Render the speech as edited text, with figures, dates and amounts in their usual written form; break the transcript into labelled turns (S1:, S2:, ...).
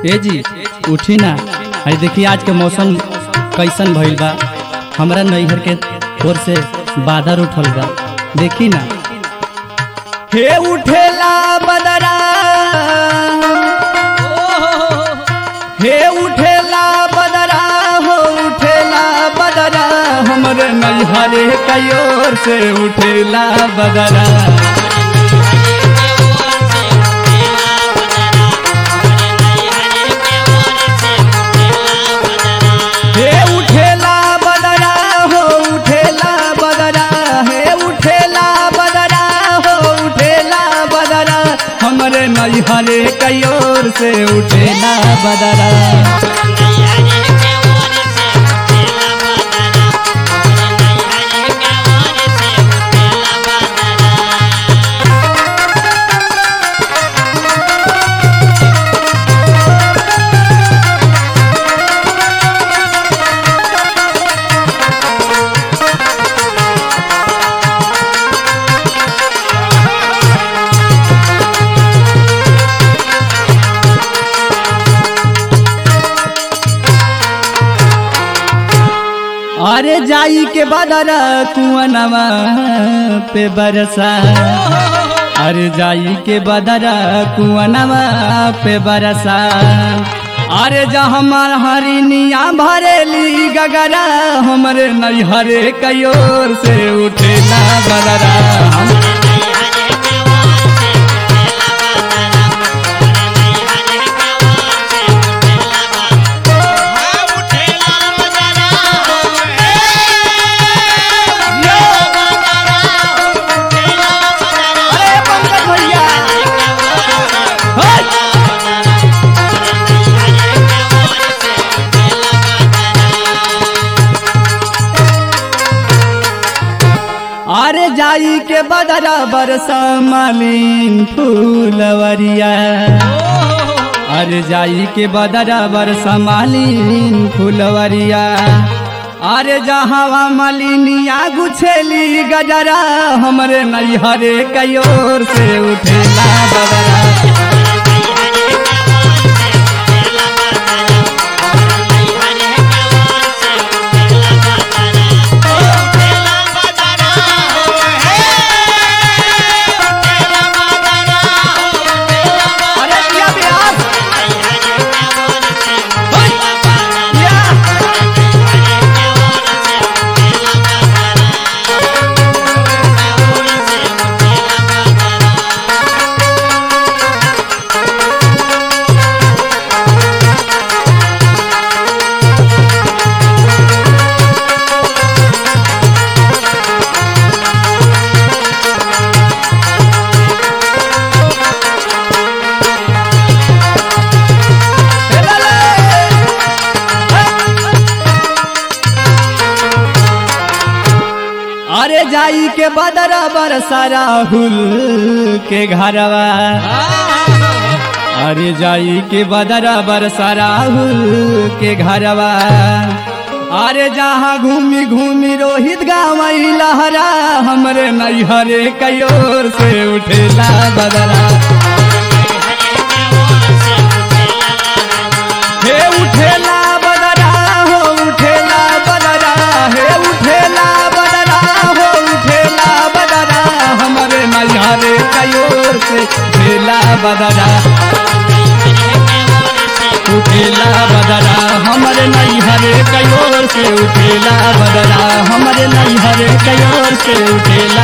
S1: ए जी उठी ना। अरे देखिए आज के मौसम कैसन भइल बा। हमरा नैहर के ओर से बादर उठल बा, देखी ना। हे उठेला बदरा, हे उठेला बदरा, हो उठेला बदरा, हमरे नैहर के ओर से उठेला बदरा। नैहरे की ओर से उठेला बदरा। अरे जाई के बदरा कुआनवा पे बरसा, अरे जाई के बदरा कुआनवा पे बरसा। अरे जहाँ हरिनिया भरेली गगरा, हमरे नैहरे की ओर से उठेला बदरा। अरे जाई के बदरा बरसा मालिन फूलवरिया, अरे जाई के बदरा बरसा मालिन फूलवरिया। अरे जहाँ मालिनिया गुछेली गजरा, हमरे नैहरे की ओर से उठेला बदरा। अरे जाई के बदरा बरसा राहुल के घरवा, अरे जाई के बदरा बरसा राहुल के घरवा। अरे जहाँ घूमी घूमी रोहित गावई लहरा, हमरे नैहरे की ओर से उठेला बदरा। हे उठेला बदरा, हो उठेला बदरा, हे उठेला बदरा, हो उठेला बदरा, हमरे नैहरे की ओर से उठेला बदरा। उठेला बदरा, हमरे नैहरे की ओर से उठेला बदरा, हमरे नैहरे की ओर से उठेला